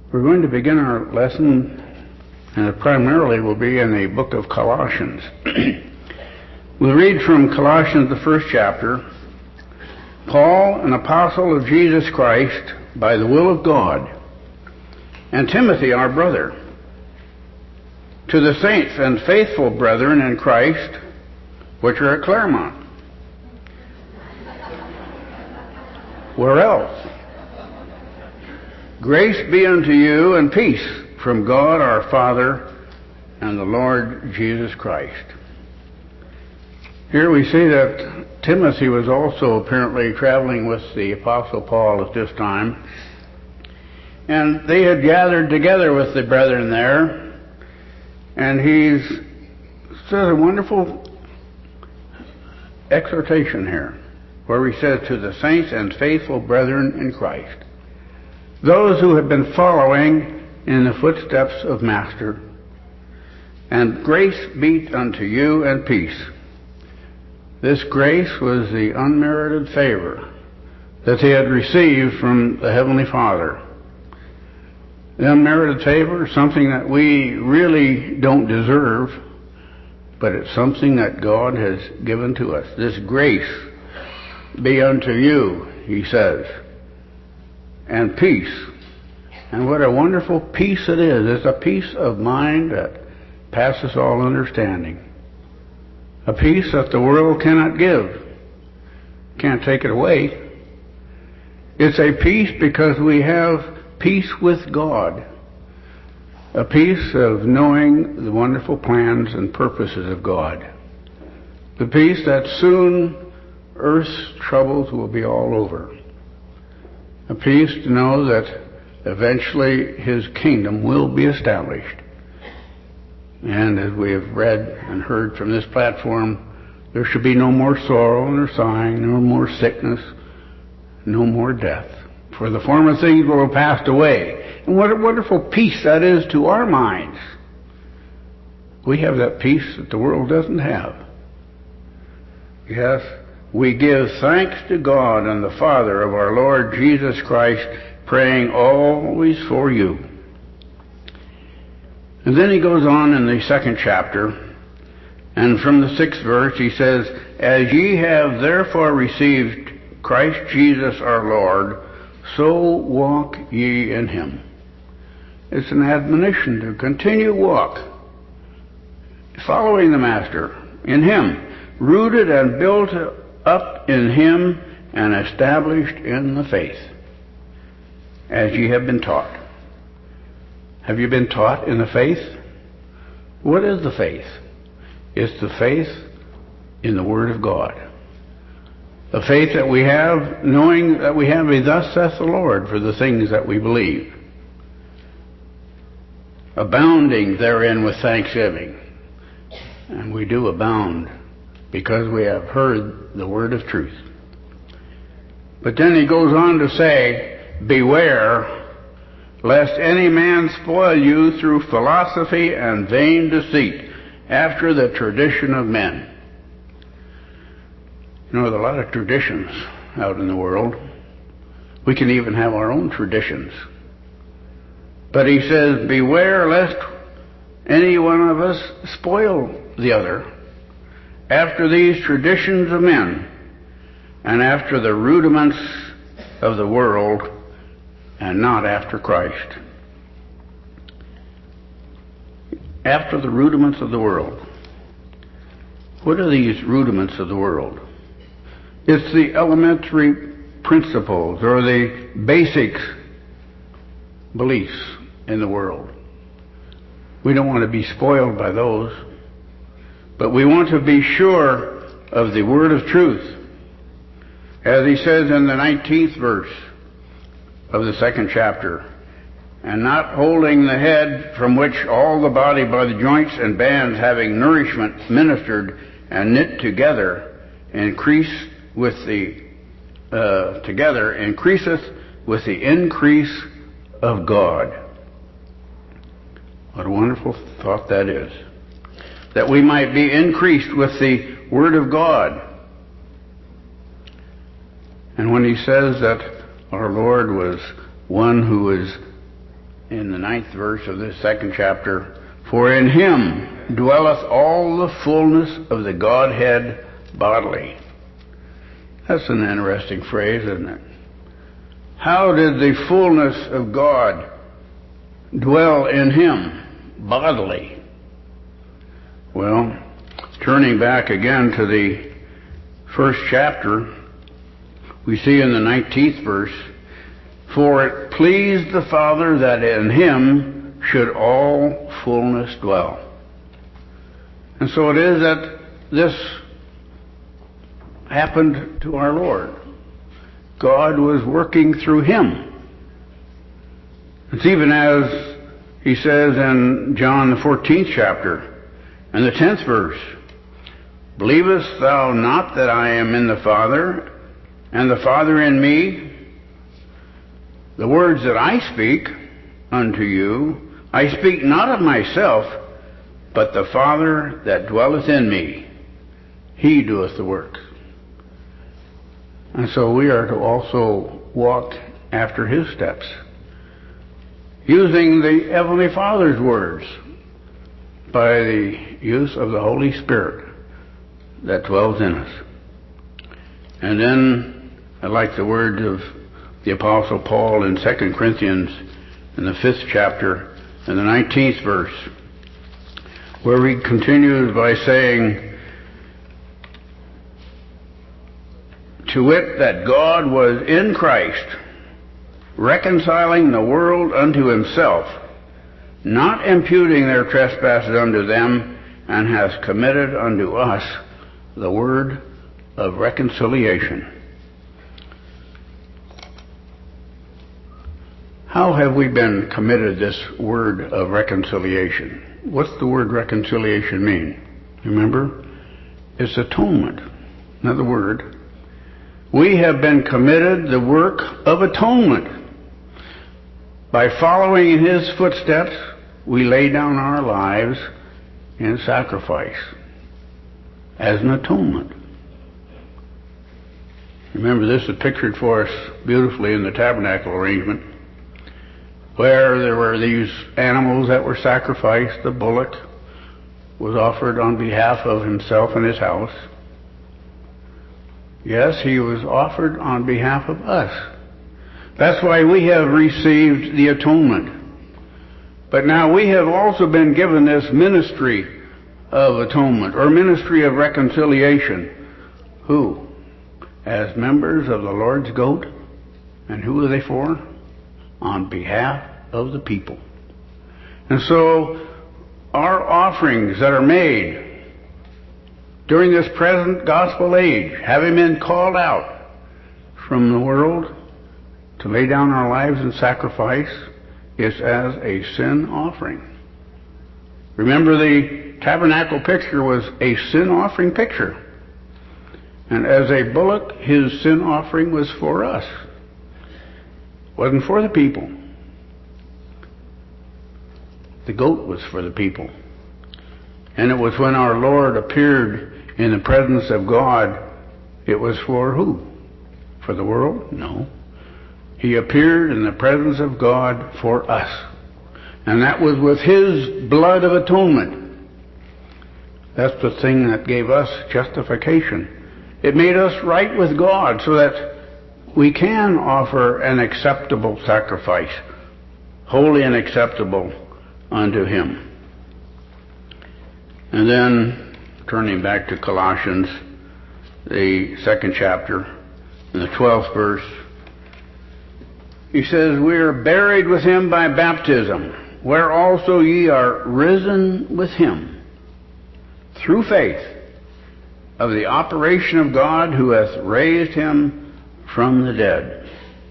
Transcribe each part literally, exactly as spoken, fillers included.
We're going to begin our lesson, and it primarily will be in the book of Colossians. We'll read from Colossians, the first chapter. Paul, an apostle of Jesus Christ, by the will of God, and Timothy, our brother, to the saints and faithful brethren in Christ, which are at Claremont. Where else? Grace be unto you and peace from God our Father and the Lord Jesus Christ. Here we see that Timothy was also apparently traveling with the Apostle Paul at this time. And they had gathered together with the brethren there. And he says a wonderful exhortation here, where he says, to the saints and faithful brethren in Christ, those who have been following in the footsteps of Master, and grace be unto you and peace. This grace was the unmerited favor that they had received from the Heavenly Father. The unmerited favor is something that we really don't deserve, but it's something that God has given to us. This grace be unto you, he says, and peace. And what a wonderful peace it is. It's a peace of mind that passes all understanding. A peace that the world cannot give. Can't take it away. It's a peace because we have peace with God. A peace of knowing the wonderful plans and purposes of God. The peace that soon earth's troubles will be all over. A peace to know that eventually His kingdom will be established. And as we have read and heard from this platform, there should be no more sorrow nor sighing, no more sickness, no more death. For the former things will have passed away. And what a wonderful peace that is to our minds. We have that peace that the world doesn't have. Yes, we give thanks to God and the Father of our Lord Jesus Christ, praying always for you. And then he goes on in the second chapter, and from the sixth verse he says, as ye have therefore received Christ Jesus our Lord, so walk ye in him. It's an admonition to continue walk, following the Master, in him, rooted and built up in him and established in the faith, as ye have been taught. Have you been taught in the faith? What is the faith? It's the faith in the Word of God. The faith that we have, knowing that we have a thus saith the Lord for the things that we believe. Abounding therein with thanksgiving. And we do abound because we have heard the word of truth. But then he goes on to say, beware lest any man spoil you through philosophy and vain deceit, after the tradition of men. You know, there's a lot of traditions out in the world. We can even have our own traditions. But he says, beware lest any one of us spoil the other after these traditions of men and after the rudiments of the world, and not after Christ. After the rudiments of the world. What are these rudiments of the world? It's the elementary principles or the basic beliefs in the world. We don't want to be spoiled by those, but we want to be sure of the word of truth. As he says in the nineteenth verse of the second chapter, and not holding the head, from which all the body by the joints and bands having nourishment ministered and knit together, increase with the uh, together increaseth with the increase of God. What a wonderful thought that is. That we might be increased with the Word of God. And when he says that our Lord was one who was in the ninth verse of this second chapter, "For in him dwelleth all the fullness of the Godhead bodily." That's an interesting phrase, isn't it? How did the fullness of God dwell in him bodily? Well, turning back again to the first chapter, we see in the nineteenth verse, "For it pleased the Father that in him should all fullness dwell." And so it is that this happened to our Lord. God was working through him. It's even as he says in John the fourteenth chapter and the tenth verse, "Believest thou not that I am in the Father, and the Father in me? The words that I speak unto you, I speak not of myself, but the Father that dwelleth in me, he doeth the work." And so we are to also walk after his steps, using the Heavenly Father's words by the use of the Holy Spirit that dwells in us. And then I like the words of the Apostle Paul in Second Corinthians in the fifth chapter and the nineteenth verse, where he continues by saying, "To wit, that God was in Christ, reconciling the world unto himself, not imputing their trespasses unto them, and has committed unto us the word of reconciliation." How have we been committed this word of reconciliation? What's the word reconciliation mean? Remember? It's atonement. Another word. We have been committed the work of atonement. By following in his footsteps, we lay down our lives in sacrifice as an atonement. Remember, this is pictured for us beautifully in the tabernacle arrangement, where there were these animals that were sacrificed. The bullock was offered on behalf of himself and his house. Yes, he was offered on behalf of us. That's why we have received the atonement. But now we have also been given this ministry of atonement, or ministry of reconciliation. Who? As members of the Lord's goat. And who are they for? On behalf of the people. And so our offerings that are made during this present gospel age, having been called out from the world to lay down our lives in sacrifice, is as a sin offering. Remember, the tabernacle picture was a sin offering picture. And as a bullock, his sin offering was for us. It wasn't for the people. The goat was for the people. And it was when our Lord appeared in the presence of God, it was for who? For the world? No. He appeared in the presence of God for us. And that was with his blood of atonement. That's the thing that gave us justification. It made us right with God so that we can offer an acceptable sacrifice, holy and acceptable unto him. And then, turning back to Colossians, the second chapter, in the twelfth verse, he says, "We are buried with him by baptism, where also ye are risen with him, through faith of the operation of God who hath raised him from the dead."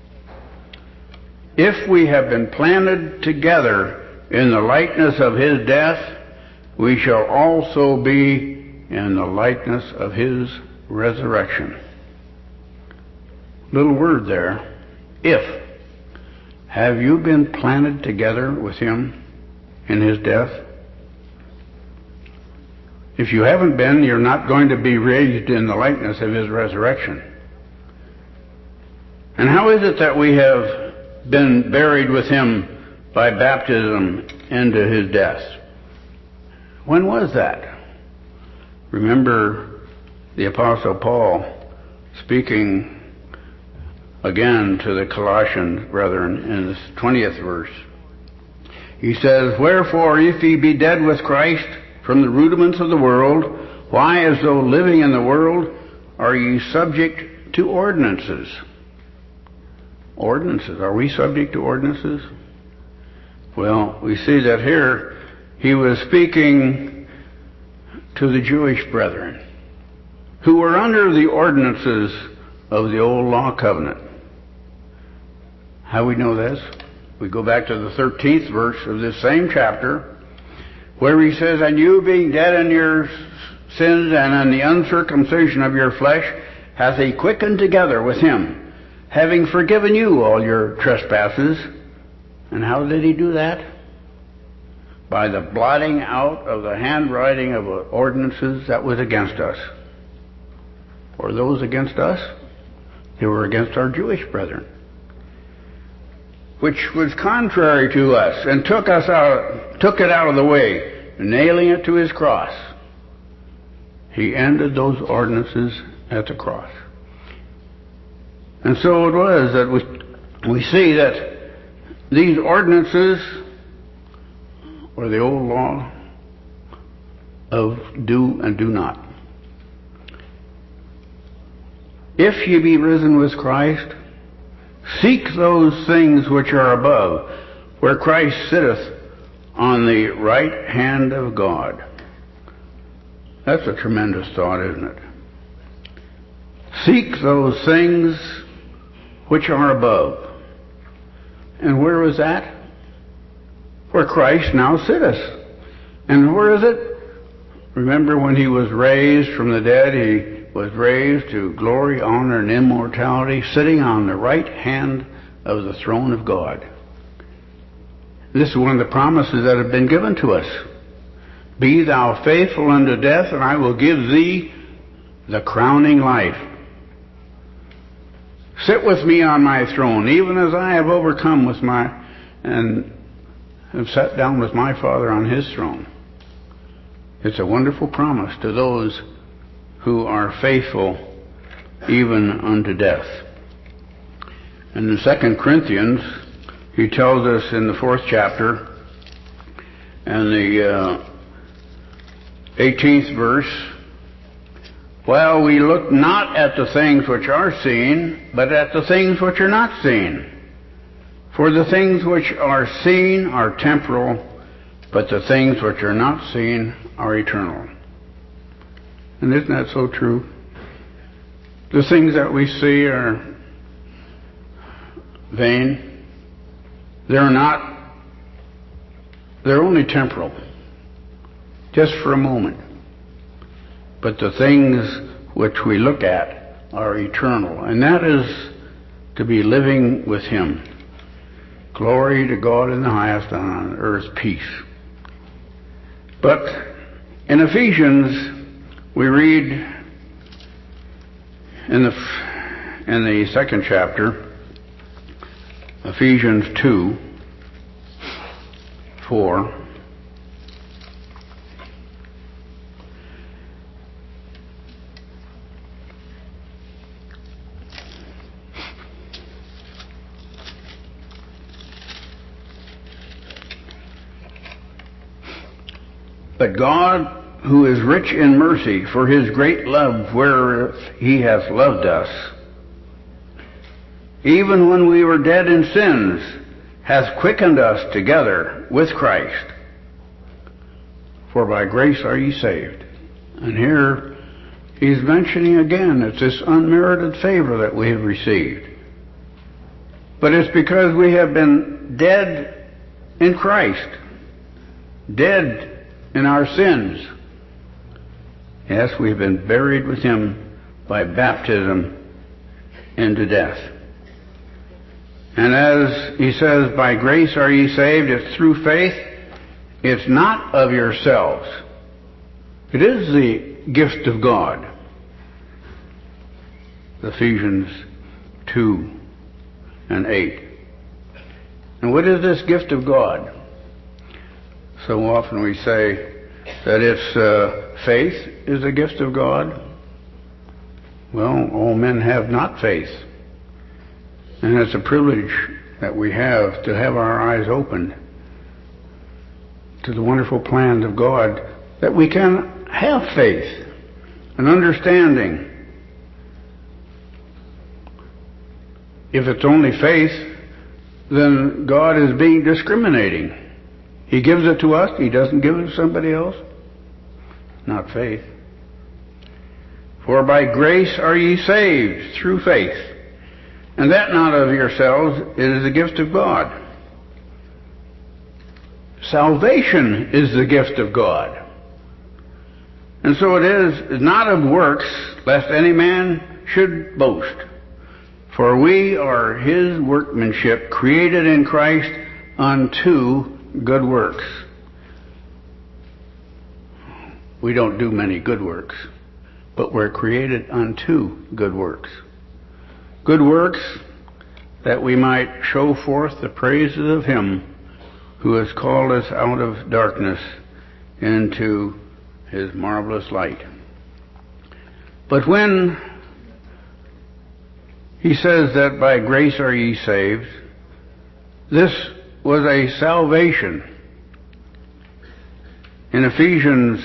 If we have been planted together in the likeness of his death, we shall also be in the likeness of his resurrection. Little word there. If. Have you been planted together with him in his death? If you haven't been, you're not going to be raised in the likeness of his resurrection. And how is it that we have been buried with him by baptism into his death. When was that? Remember the Apostle Paul speaking again to the Colossian brethren in the twentieth verse. He says, "Wherefore, if ye be dead with Christ from the rudiments of the world, why, as though living in the world, are ye subject to ordinances?" Ordinances. Are we subject to ordinances? Well, we see that here he was speaking to the Jewish brethren who were under the ordinances of the old law covenant. How we know this? We go back to the thirteenth verse of this same chapter, where he says, "And you, being dead in your sins and in the uncircumcision of your flesh, hath he quickened together with him, having forgiven you all your trespasses." And how did he do that? By the blotting out of the handwriting of ordinances that was against us. Were those against us? They were against our Jewish brethren, which was contrary to us, and took us out, took it out of the way, nailing it to his cross. He ended those ordinances at the cross. And so it was that we, we see that these ordinances were the old law of do and do not. If ye be risen with Christ, seek those things which are above, where Christ sitteth on the right hand of God. That's a tremendous thought, isn't it? Seek those things which are above. And where is that? Where Christ now sitteth. And where is it? Remember when he was raised from the dead, he was raised to glory, honor, and immortality, sitting on the right hand of the throne of God. This is one of the promises that have been given to us. "Be thou faithful unto death, and I will give thee the crowning life. Sit with me on my throne, even as I have overcome with my, and have sat down with my Father on his throne." It's a wonderful promise to those who are faithful even unto death. And in Second Corinthians, he tells us in the fourth chapter and the uh, eighteenth verse, "While we look not at the things which are seen, but at the things which are not seen. For the things which are seen are temporal, but the things which are not seen are eternal." And isn't that so true? The things that we see are vain. They're not, they're only temporal, just for a moment. But the things which we look at are eternal, and that is to be living with him. Glory to God in the highest, and on earth peace. But in Ephesians, we read in the in the second chapter, Ephesians two, four. "But God, who is rich in mercy, for his great love wherewith he hath loved us, even when we were dead in sins, hath quickened us together with Christ. For by grace are ye saved." And here he's mentioning again, it's this unmerited favor that we have received. But it's because we have been dead in Christ, dead in our sins. Yes, we've been buried with him by baptism into death. And as he says, by grace are ye saved, it's through faith. It's not of yourselves. It is the gift of God. Ephesians two and eight. And what is this gift of God? So often we say that it's uh, faith is a gift of God. Well, all men have not faith. And it's a privilege that we have to have our eyes opened to the wonderful plans of God, that we can have faith and understanding. If it's only faith, then God is being discriminating. He gives it to us, He doesn't give it to somebody else. Not faith. For by grace are ye saved through faith, and that not of yourselves, it is a gift of God. Salvation is the gift of God. And so it is not of works, lest any man should boast. For we are His workmanship, created in Christ unto good works. We don't do many good works, but we're created unto good works. Good works that we might show forth the praises of Him who has called us out of darkness into His marvelous light. But when He says that by grace are ye saved, this was a salvation. In Ephesians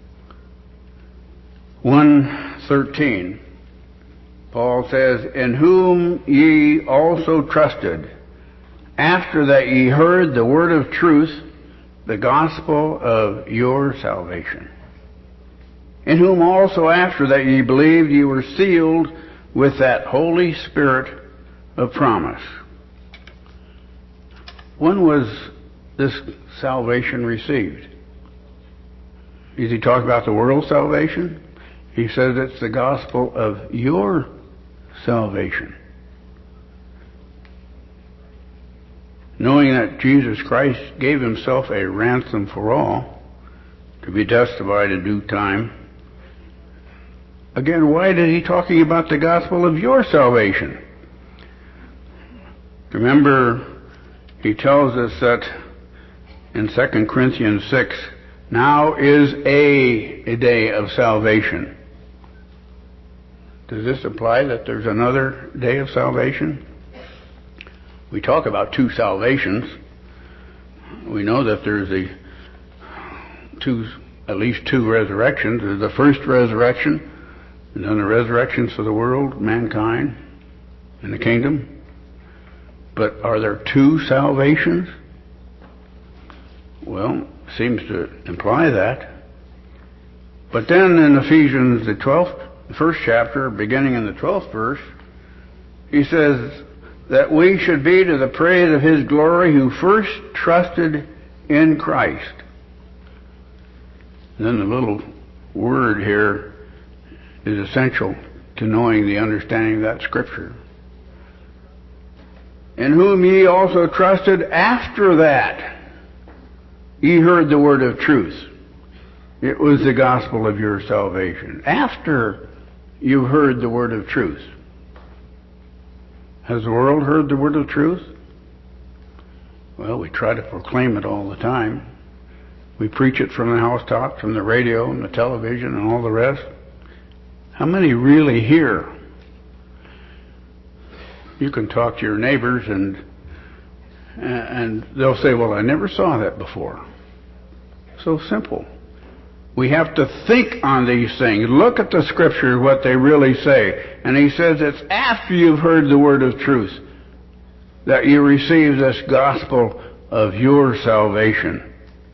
one thirteen, Paul says, in whom ye also trusted, after that ye heard the word of truth, the gospel of your salvation. In whom also after that ye believed, ye were sealed with that Holy Spirit of promise. When was this salvation received? Is he talking about the world's salvation? He says it's the gospel of your salvation. Knowing that Jesus Christ gave Himself a ransom for all, to be testified in due time. Again, why is He talking about the gospel of your salvation? Remember, He tells us that in Second Corinthians six, now is a, a day of salvation. Does this imply that there's another day of salvation? We talk about two salvations. We know that there's a two, at least two resurrections. There's the first resurrection, and then the resurrections for the world, mankind, and the kingdom. But are there two salvations? Well, it seems to imply that. But then in Ephesians, the twelfth, first chapter, beginning in the twelfth verse, he says that we should be to the praise of His glory who first trusted in Christ. And then the little word here is essential to knowing the understanding of that scripture. In whom ye also trusted after that ye heard the word of truth. It was the gospel of your salvation. After you heard the word of truth. Has the world heard the word of truth? Well, we try to proclaim it all the time. We preach it from the housetops, from the radio and the television and all the rest. How many really hear? You can talk to your neighbors and and they'll say, well, I never saw that before. So simple. We have to think on these things. Look at the scriptures, what they really say. And he says it's after you've heard the word of truth that you receive this gospel of your salvation.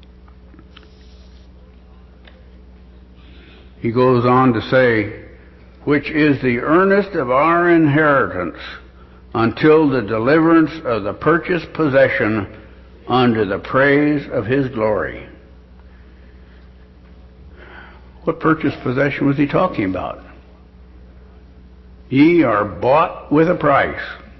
He goes on to say, which is the earnest of our inheritance until the deliverance of the purchased possession unto the praise of His glory. What purchased possession was he talking about? Ye are bought with a price.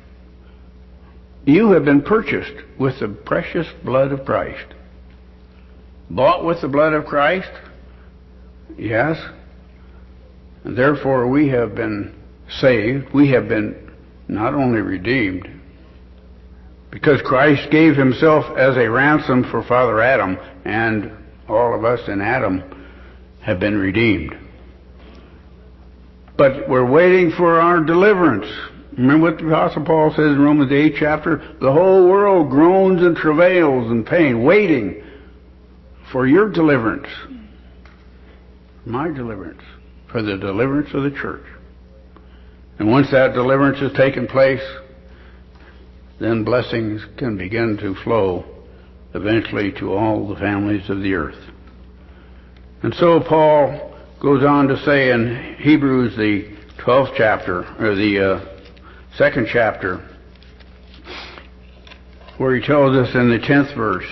You have been purchased with the precious blood of Christ. Bought with the blood of Christ? Yes. And therefore we have been saved. We have been not only redeemed, Because Christ gave himself as a ransom for Father Adam, and all of us in Adam have been redeemed. But we're waiting for our deliverance. Remember what the Apostle Paul says in Romans the eighth chapter? The whole world groans and travails in pain, waiting for your deliverance. My deliverance. For the deliverance of the church. And once that deliverance has taken place, then blessings can begin to flow eventually to all the families of the earth. And so Paul goes on to say in Hebrews the twelfth chapter, or the uh, second chapter, where he tells us in the tenth verse,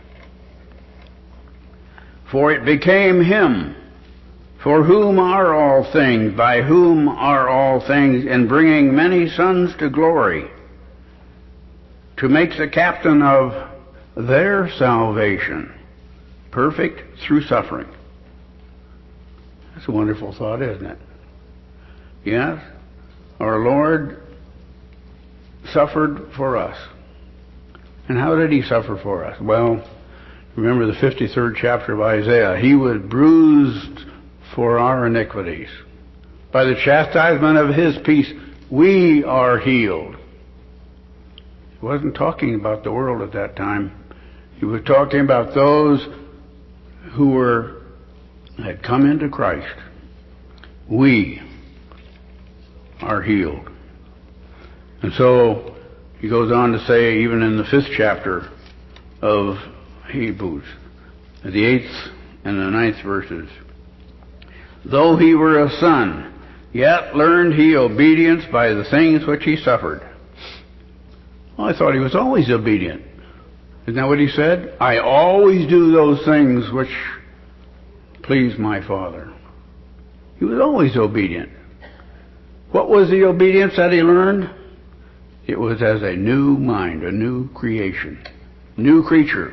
for it became him, for whom are all things, by whom are all things, in bringing many sons to glory, to make the captain of their salvation perfect through suffering. That's a wonderful thought, isn't it? Yes, our Lord suffered for us. And how did he suffer for us? Well, remember the fifty-third chapter of Isaiah. He was bruised for our iniquities. By the chastisement of his peace, we are healed. He wasn't talking about the world at that time. He was talking about those who were had come into Christ. We are healed. And so he goes on to say, even in the fifth chapter of Hebrews, the eighth and the ninth verses, though he were a son, yet learned he obedience by the things which he suffered. Well, I thought he was always obedient. Isn't that what he said? I always do those things which please my Father. He was always obedient. What was the obedience that he learned? It was as a new mind, a new creation, new creature.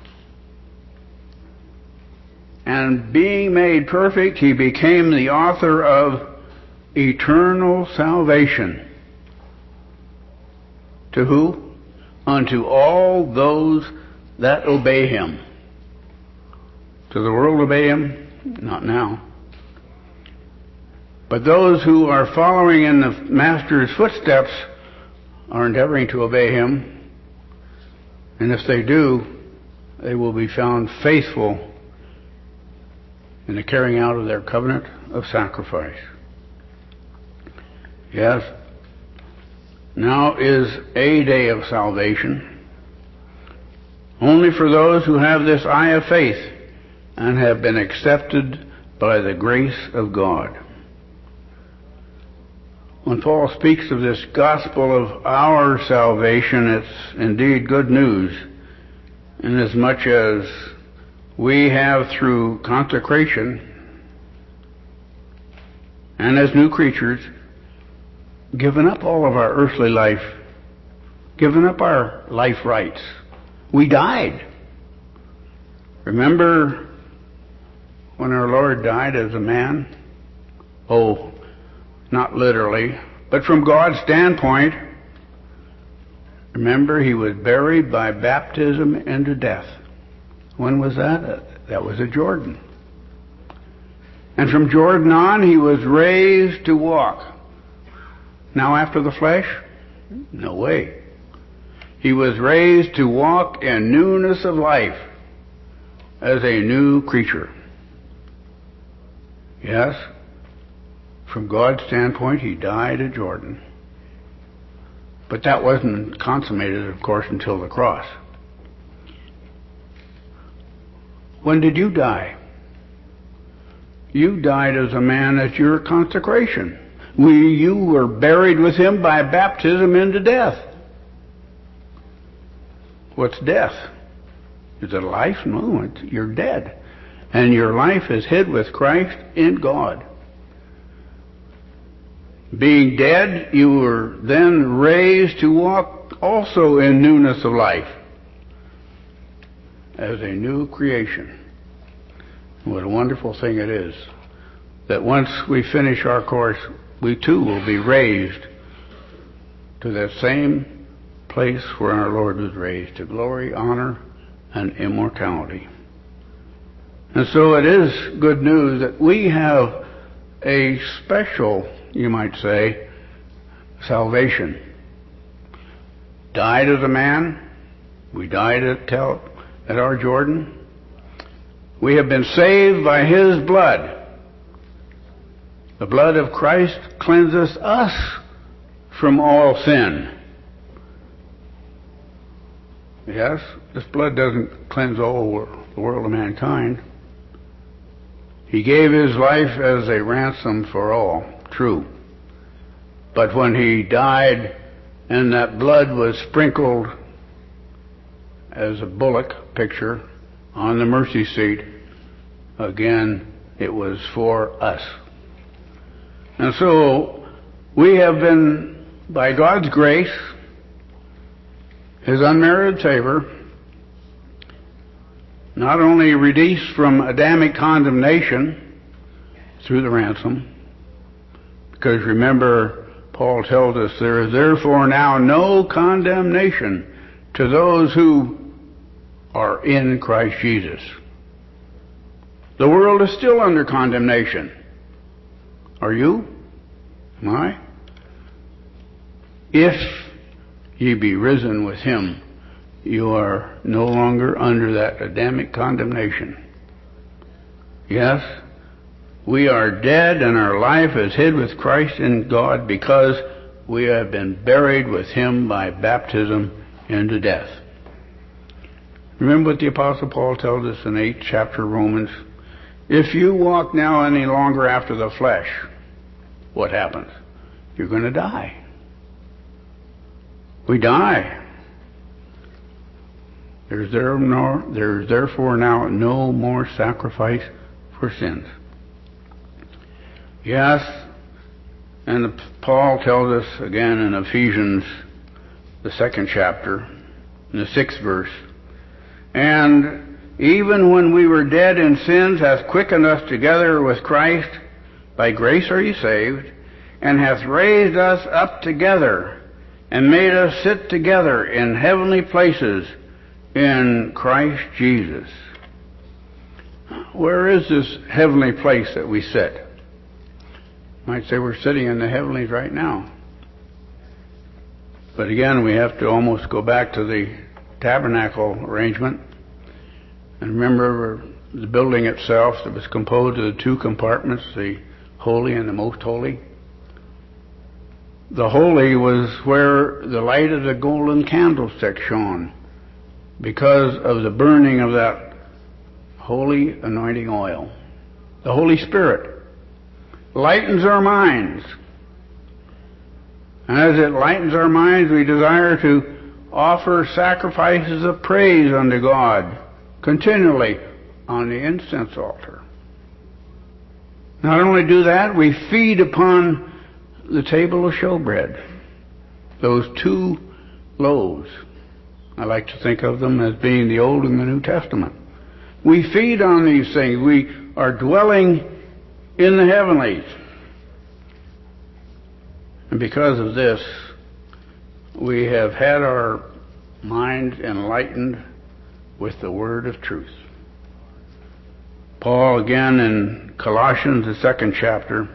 And being made perfect, he became the author of eternal salvation. To who? Unto all those that obey him. Does the world obey him? Not now. But those who are following in the Master's footsteps are endeavoring to obey him. And if they do, they will be found faithful in the carrying out of their covenant of sacrifice. Yes, now is a day of salvation, only for those who have this eye of faith and have been accepted by the grace of God. When Paul speaks of this gospel of our salvation, it's indeed good news, inasmuch as we have, through consecration and as new creatures, given up all of our earthly life, given up our life rights. We died. Remember when our Lord died as a man? Oh, not literally, but from God's standpoint. Remember, he was buried by baptism into death. When was that? That was at Jordan. And from Jordan on, he was raised to walk. Now after the flesh? No way. He was raised to walk in newness of life as a new creature. Yes, from God's standpoint, he died at Jordan. But that wasn't consummated, of course, until the cross. When did you die? You died as a man at your consecration. We, you were buried with him by baptism into death. What's death? Is it life? No, it's, you're dead. And your life is hid with Christ in God. Being dead, you were then raised to walk also in newness of life as a new creation. What a wonderful thing it is that once we finish our course, we too will be raised to that same place where our Lord was raised to glory, honor, and immortality. And so it is good news that we have a special, you might say, salvation. Died as a man. We died at, Tel, at our Jordan. We have been saved by His blood. The blood of Christ cleanses us from all sin. Yes, this blood doesn't cleanse all the world of mankind. He gave His life as a ransom for all, true. But when He died and that blood was sprinkled as a bullock picture on the mercy seat, again, it was for us. And so we have been, by God's grace, His unmerited favor, not only released from Adamic condemnation through the ransom, because remember, Paul tells us there is therefore now no condemnation to those who are in Christ Jesus. The world is still under condemnation. Are you? Am I? If ye be risen with Him, you are no longer under that Adamic condemnation. Yes, we are dead and our life is hid with Christ in God because we have been buried with Him by baptism into death. Remember what the Apostle Paul tells us in the eighth chapter of Romans? If you walk now any longer after the flesh, what happens? You're going to die. We die. There's, there no, there's therefore now no more sacrifice for sins. Yes, and Paul tells us again in Ephesians, the second chapter, in the sixth verse, and even when we were dead in sins, hath quickened us together with Christ. By grace are ye saved, and hath raised us up together, and made us sit together in heavenly places in Christ Jesus. Where is this heavenly place that we sit? You might say we're sitting in the heavenlies right now. But again, we have to almost go back to the tabernacle arrangement. And remember the building itself that was composed of the two compartments, the holy and the most holy. The holy was where the light of the golden candlestick shone because of the burning of that holy anointing oil. The Holy Spirit lightens our minds. And as it lightens our minds, we desire to offer sacrifices of praise unto God continually on the incense altar. Not only do that, we feed upon the table of showbread, those two loaves. I like to think of them as being the Old and the New Testament. We feed on these things. We are dwelling in the heavenlies. And because of this, we have had our minds enlightened with the word of truth. Paul, again in Colossians, the second chapter,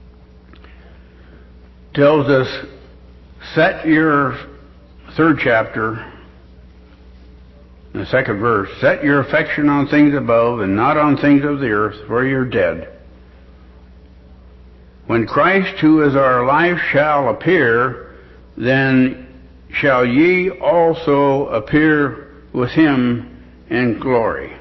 tells us, set your, third chapter, in the second verse, set your affection on things above and not on things of the earth, for you're dead. When Christ, who is our life, shall appear, then shall ye also appear with Him in glory.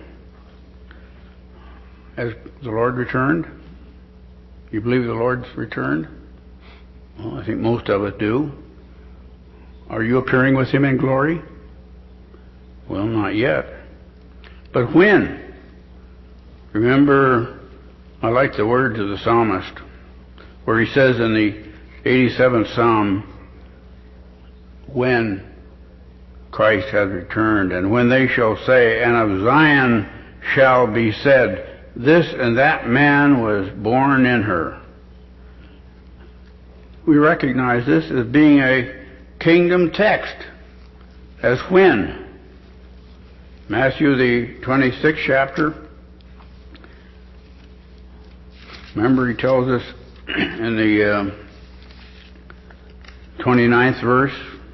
Has the Lord returned? You believe the Lord's returned? Well, I think most of us do. Are you appearing with Him in glory? Well, not yet. But when? Remember, I like the words of the psalmist, where he says in the eighty-seventh Psalm, when Christ has returned, and when they shall say, and of Zion shall be said, this and that man was born in her. We recognize this as being a kingdom text. As when? Matthew the twenty-sixth chapter. Remember, he tells us in the uh, twenty-ninth verse,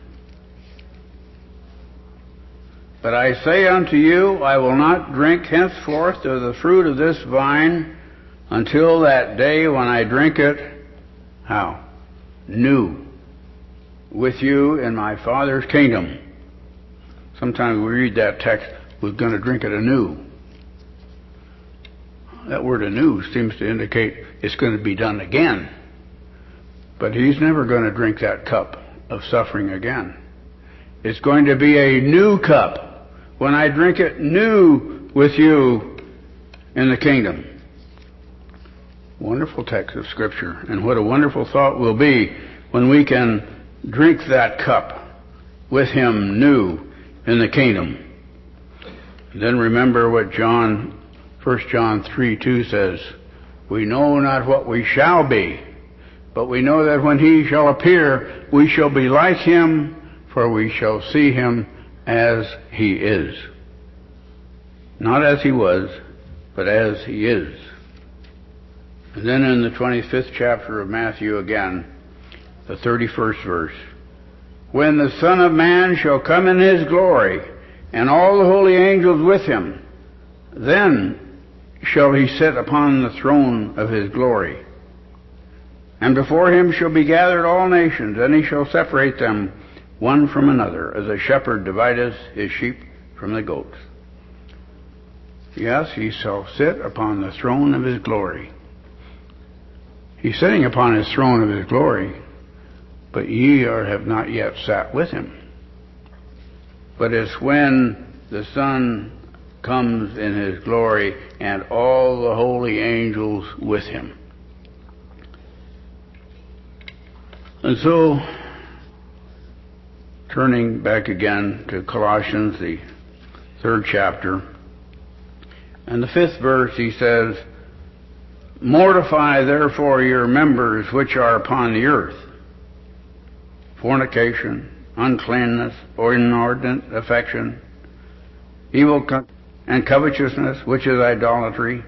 "But I say unto you, I will not drink henceforth of the fruit of this vine until that day when I drink it," how? "New with you in my Father's kingdom." Sometimes we read that text, we're going to drink it anew. That word anew seems to indicate it's going to be done again. But he's never going to drink that cup of suffering again. It's going to be a new cup when I drink it new with you in the kingdom. Wonderful text of Scripture. And what a wonderful thought will be when we can drink that cup with him new in the kingdom. And then remember what John, First John three two says, "We know not what we shall be, but we know that when he shall appear, we shall be like him, for we shall see him as he is." Not as he was, but as he is. And then in the twenty-fifth chapter of Matthew again, the thirty-first verse, "When the Son of Man shall come in his glory, and all the holy angels with him, then shall he sit upon the throne of his glory. And before him shall be gathered all nations, and he shall separate them one from another, as a shepherd divideth his sheep from the goats." Yes, he shall sit upon the throne of his glory. He's sitting upon his throne of his glory, but ye are have not yet sat with him. But it's when the Son comes in his glory and all the holy angels with him. And so, turning back again to Colossians, the third chapter, and the fifth verse, he says, "Mortify therefore your members which are upon the earth, fornication, uncleanness, or inordinate affection, evil co- and covetousness, which is idolatry,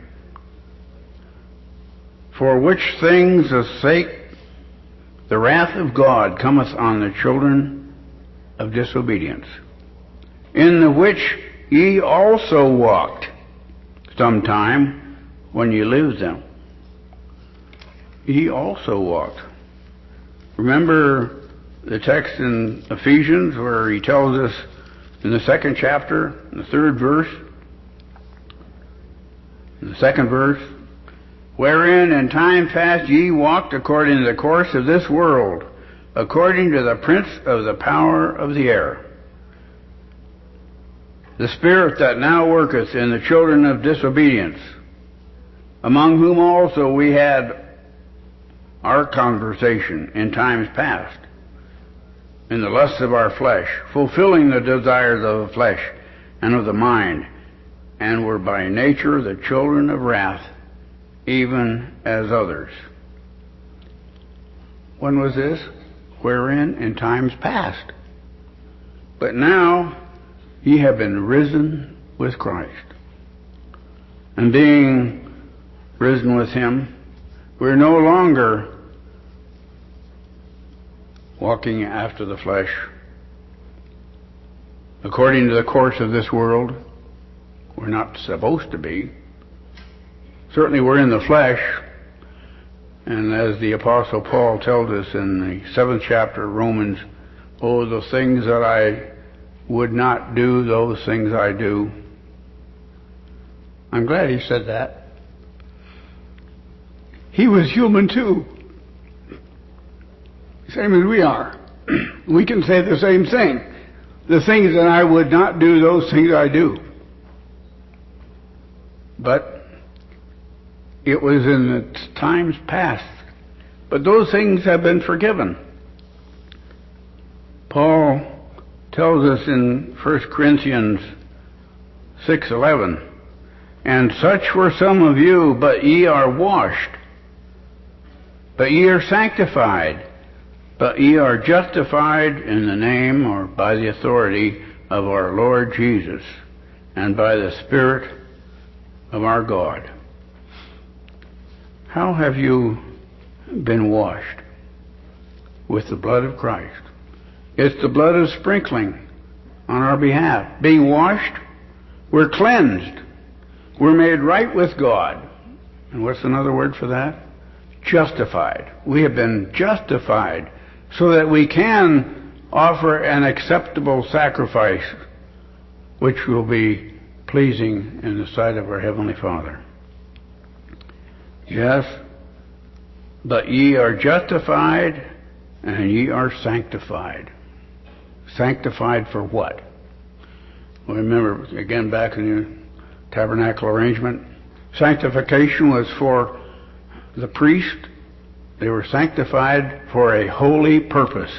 for which things' sake the wrath of God cometh on the children of disobedience, in the which ye also walked sometime when ye lived them." Ye also walked. Remember the text in Ephesians where he tells us in the second chapter, in the third verse, in the second verse, "Wherein in time past ye walked according to the course of this world, according to the prince of the power of the air, the spirit that now worketh in the children of disobedience, among whom also we had our conversation in times past, in the lusts of our flesh, fulfilling the desires of the flesh and of the mind, and were by nature the children of wrath, even as others." When was this? Wherein in times past. But now ye have been risen with Christ. And being risen with him, we're no longer walking after the flesh, according to the course of this world. We're not supposed to be. Certainly we're in the flesh, and as the Apostle Paul tells us in the seventh chapter of Romans, "Oh, the things that I would not do, those things I do." I'm glad he said that. He was human too, same as we are. We can say the same thing. The things that I would not do, those things I do. But it was in the times past. But those things have been forgiven. Paul tells us in First Corinthians six eleven, "And such were some of you, but ye are washed, but ye are sanctified, but ye are justified in the name," or by the authority, of our Lord Jesus and by the Spirit of our God. How have you been washed? With the blood of Christ. It's the blood of sprinkling on our behalf. Being washed, we're cleansed. We're made right with God. And what's another word for that? Justified. We have been justified so that we can offer an acceptable sacrifice which will be pleasing in the sight of our Heavenly Father. Yes, but ye are justified and ye are sanctified. Sanctified for what? Well, remember, again, back in the tabernacle arrangement, sanctification was for the priest. They were sanctified for a holy purpose.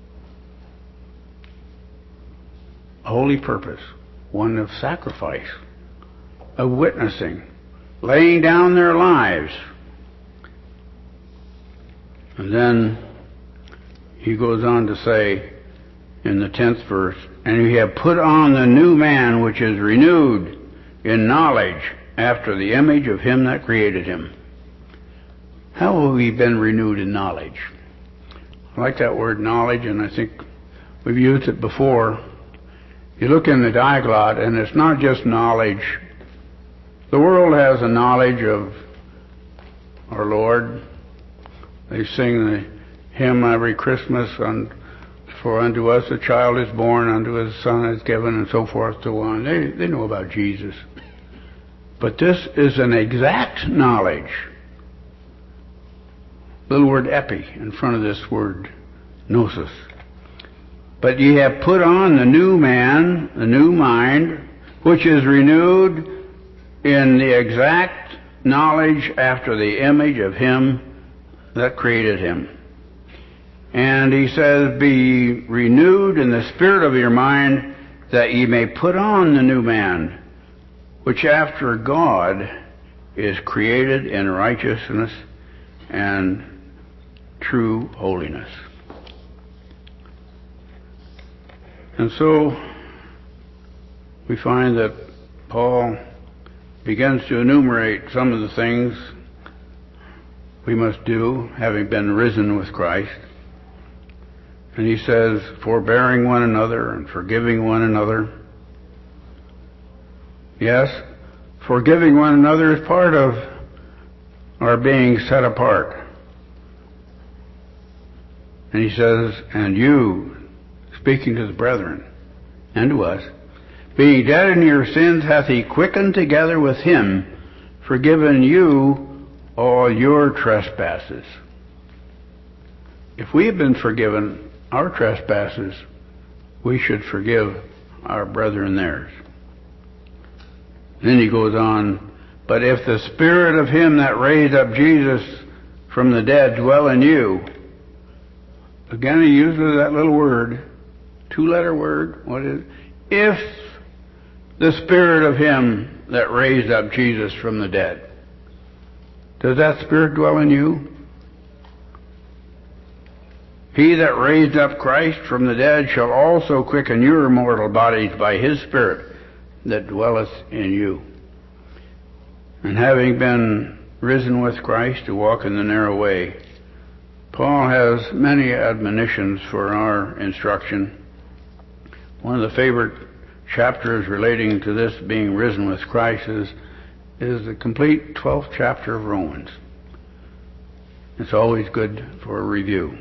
A holy purpose. One of sacrifice, of witnessing, laying down their lives. And then he goes on to say in the tenth verse, and ye have put on the new man which is renewed in knowledge after the image of him that created him. How have we been renewed in knowledge? I like that word knowledge, and I think we've used it before. You look in the Diaglott, and it's not just knowledge. The world has a knowledge of our Lord. They sing the hymn every Christmas, on, for unto us a child is born, unto us a son is given, and so forth, so on. They, they know about Jesus. But this is an exact knowledge. Little word epi in front of this word gnosis. But ye have put on the new man, the new mind, which is renewed in the exact knowledge after the image of him that created him. And he says, be renewed in the spirit of your mind, that ye may put on the new man, which after God is created in righteousness and true holiness. And so we find that Paul begins to enumerate some of the things we must do, having been risen with Christ. And he says, forbearing one another and forgiving one another. Yes, forgiving one another is part of our being set apart. And he says, and you, speaking to the brethren and to us, being dead in your sins, hath he quickened together with him, forgiven you all your trespasses. If we have been forgiven our trespasses, we should forgive our brethren theirs. Then he goes on, but if the spirit of him that raised up Jesus from the dead dwell in you, again he uses that little word, two-letter word, what is it? If the spirit of him that raised up Jesus from the dead, does that spirit dwell in you? He that raised up Christ from the dead shall also quicken your mortal bodies by his Spirit that dwelleth in you. And having been risen with Christ to walk in the narrow way, Paul has many admonitions for our instruction. One of the favorite chapters relating to this being risen with Christ is, is the complete twelfth chapter of Romans. It's always good for a review.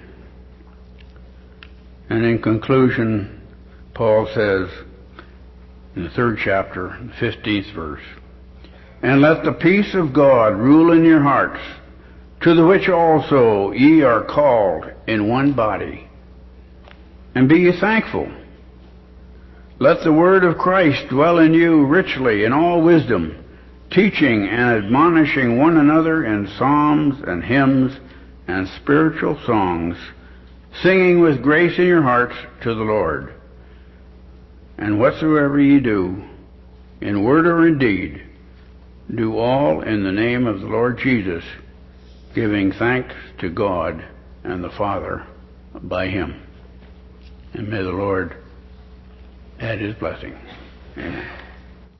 And in conclusion, Paul says in the third chapter, fifteenth verse, and let the peace of God rule in your hearts, to the which also ye are called in one body, and be ye thankful. Let the word of Christ dwell in you richly in all wisdom, teaching and admonishing one another in psalms and hymns and spiritual songs, singing with grace in your hearts to the Lord. And whatsoever ye do, in word or in deed, do all in the name of the Lord Jesus, giving thanks to God and the Father by him. And may the Lord at his blessing. Amen.